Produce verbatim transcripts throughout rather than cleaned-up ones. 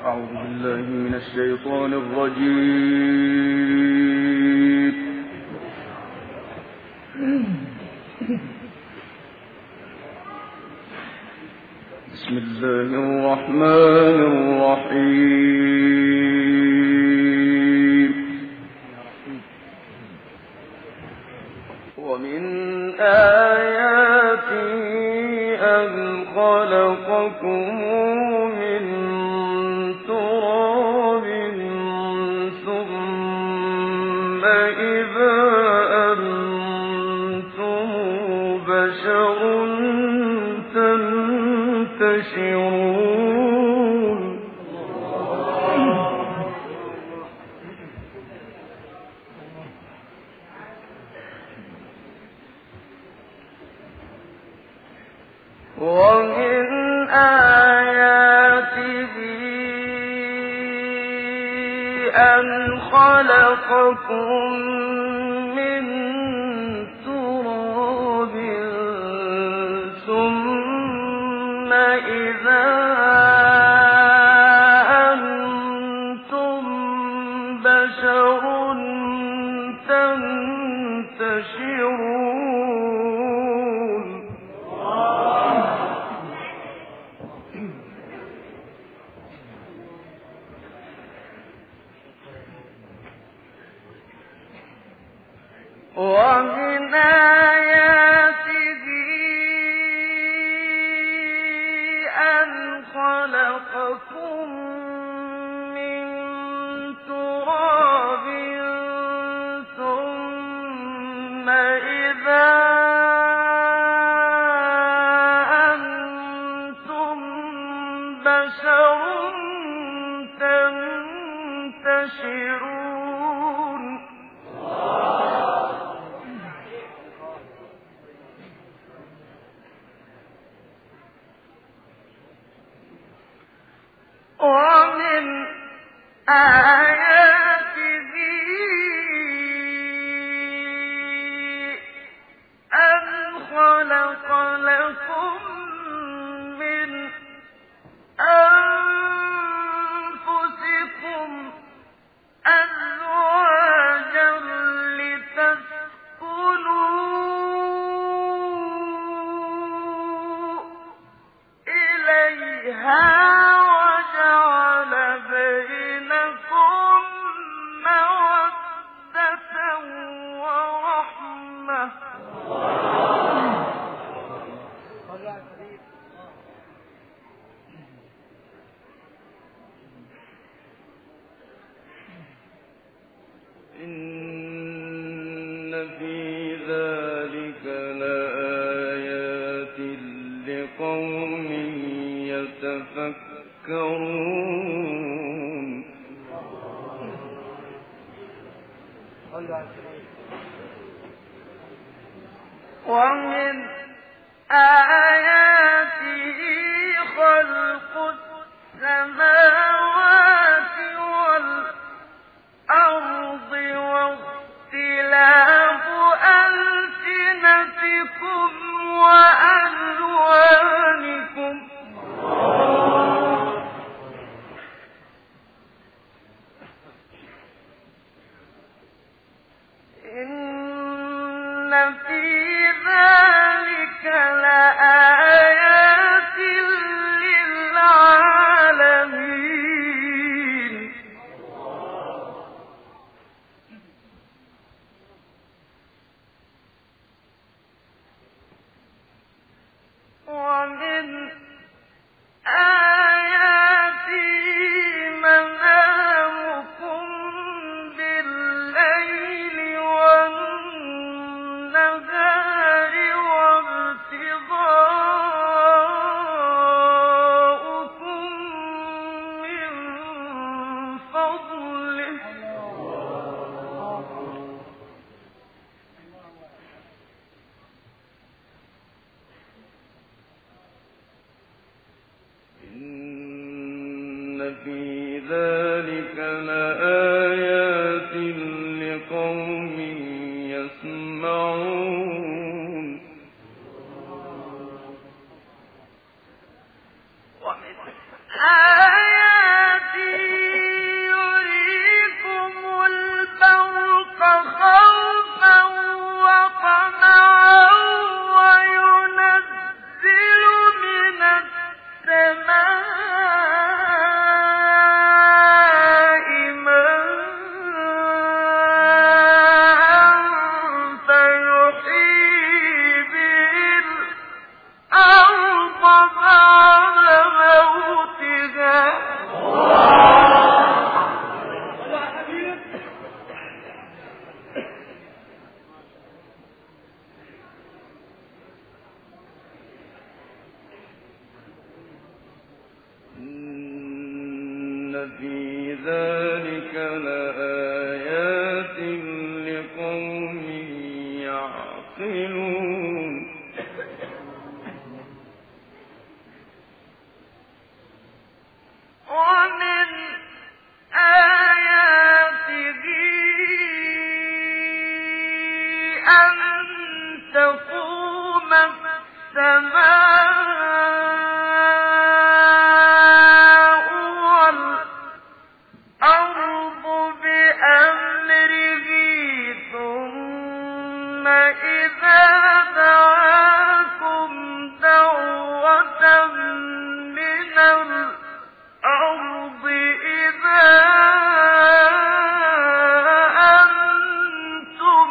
أعوذ بالله من الشيطان الرجيم. بسم الله الرحمن الرحيم. ومن آياته أن خلقكم من تراب ثم إذا أنتم بشر تنتشرون. ومن آياته أن خلقكم من تراب ثم إذا أنتم بشر تنتشرون. ومن آياته أن خلقكم من تراب ثم إذا أنتم بشر تنتشرون. ومن آياته أن خلق لكم من أنفسكم أزواجا لتسكنوا إليها إن في ذلك لآيات لقوم يتفكرون. ومن آياته خلق السماوات والأرض واختلاف ألسنتكم وألوانكم. إن في ذلك لآيات للعالمين. ومن آياته منامكم بالليل والنهار وابتغاؤكم من فضله. إن في ذلك لآيات لقوم يسمعون. ومن آياته في ذلك لآيات لقوم يعقلون ومن آياته أن تقوم السماء والأرض بأمره ثم إذا دعاكم دعوة من الأرض إذا أنتم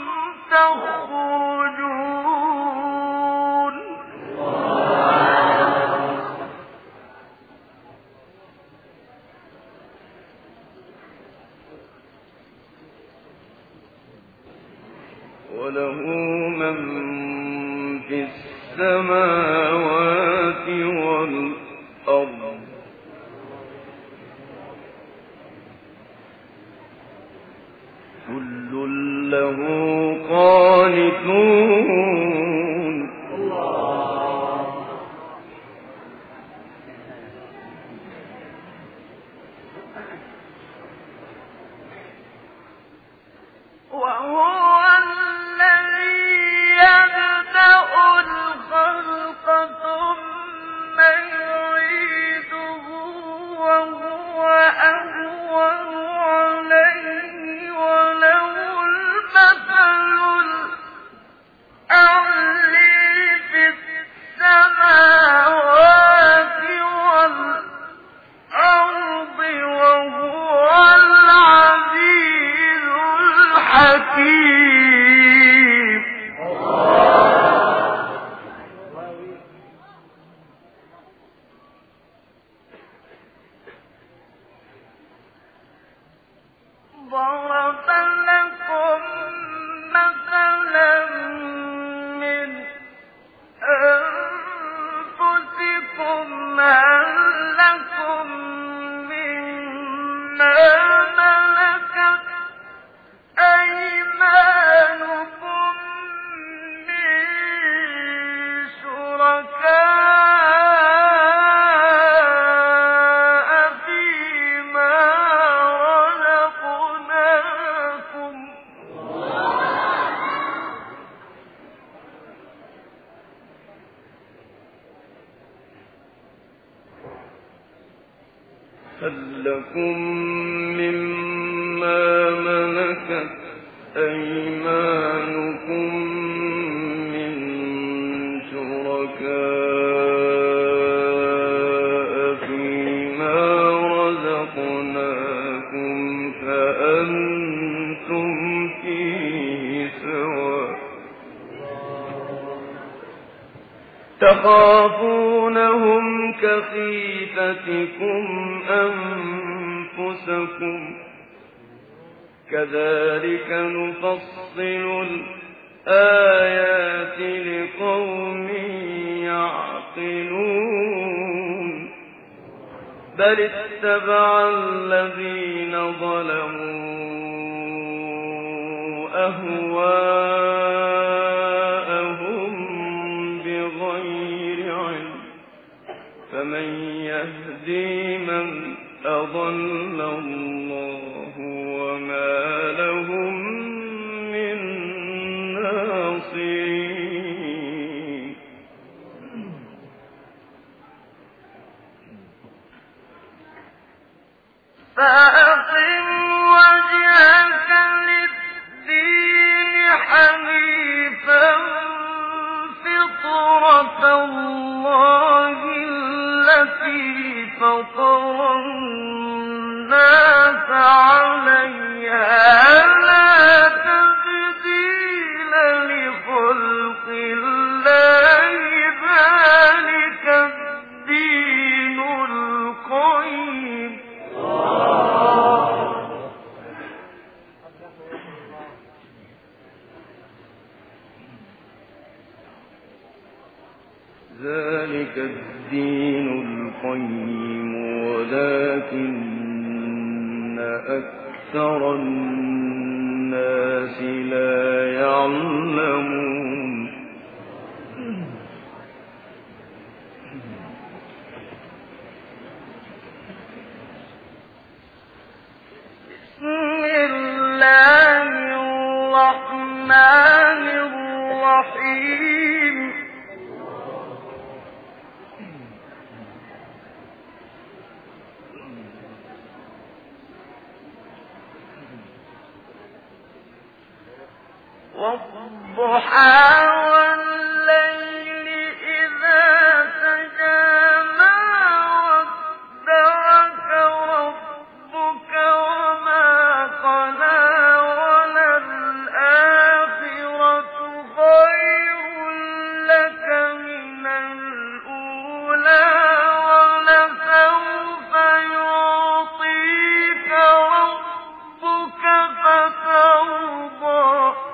تخرجون وله من في السماوات والأرض كل له قانتون وهو الذي يبدأ الخلق ثم يعيده وهو أهون عليه وله المثل الأعلى في السماوات والأرض وهو العزيز الحكيم ضرب لكم مثلا من أنفسكم هل لكم مما ملكت أيمانكم من شركاء فيما رزقناكم هل لكم مما ملكت أيمانكم من شركاء فيما رزقناكم فأنتم فيه سواء تخافونهم كخيفتكم أنفسكم كذلك نفصل الآيات لقوم يعقلون بل اتبع الذين ظلموا أهواءهم بغير علم فمن يهدي من أضل الله وما لهم من ناصرين فأقم وجهك للدين حنيفا فطرة الله التي فطر الناس عليها لا تبديل لخلق الله ذلك الدين القيم ذلك الدين القيم ولكن أكثر الناس لا يعلمون بسم الله الرحمن الرحيم والضحى والليل إذا سجى ما ودعك ربك وما قلى وللآخرة خير لك من الأولى ولسوف يعطيك ربك فترضى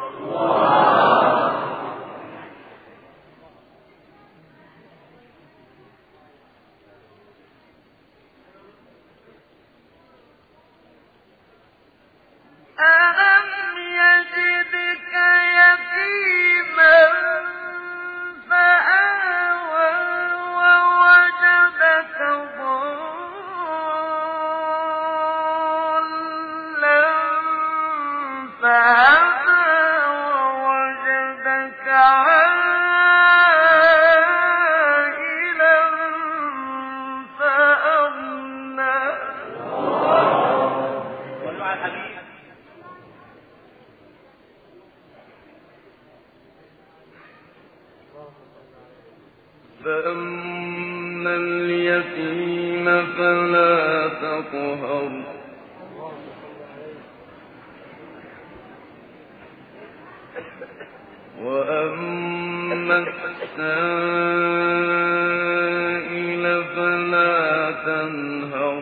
ألم يجدك يتيما فآوى ووجدك ضالا فهدى ووجدك عائلا فأغنى فأما اليتيم فلا تقهر وأما السائل فلا تنهر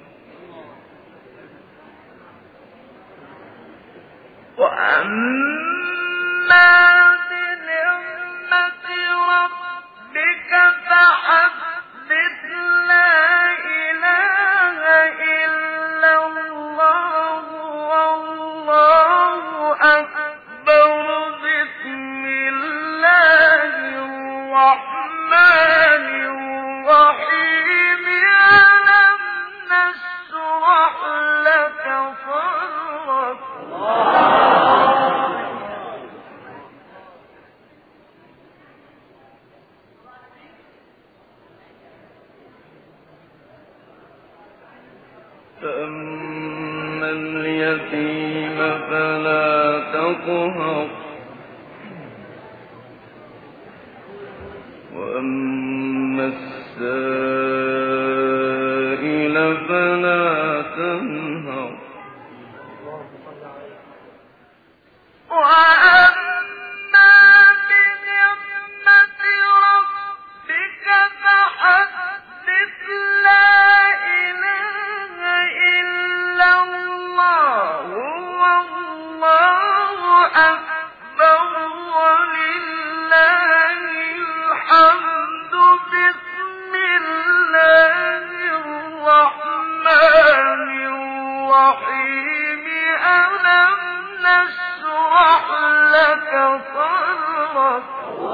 وأما بنعمة ربك فحدث لا إله إلا الله والله أكبر بسم الله الرحمن الرحيم ألم نشرح لك صدرك فأما اليتيم فلا تقهر وأما السائل فلا تنهر وأما بنعمة ربك فحدث لا إله إلا الله والله أكبر ولله الحمد بسم الله الرحمن الرحيم ألم نشرح لك صدرك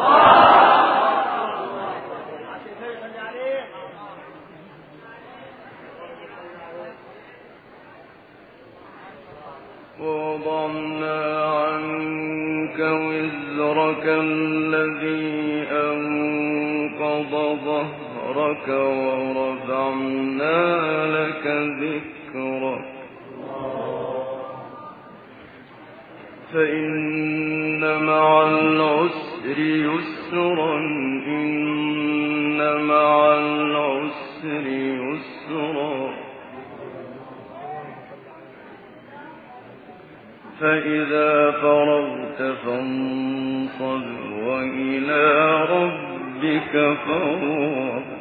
ووضعنا عنك وزرك الذي أنقض ظهرك ورفعنا لك ذكرك فإن مع العسر يسرا إن مع العسر يسرا فإذا فرغت فانصب وإلى ربك فارغب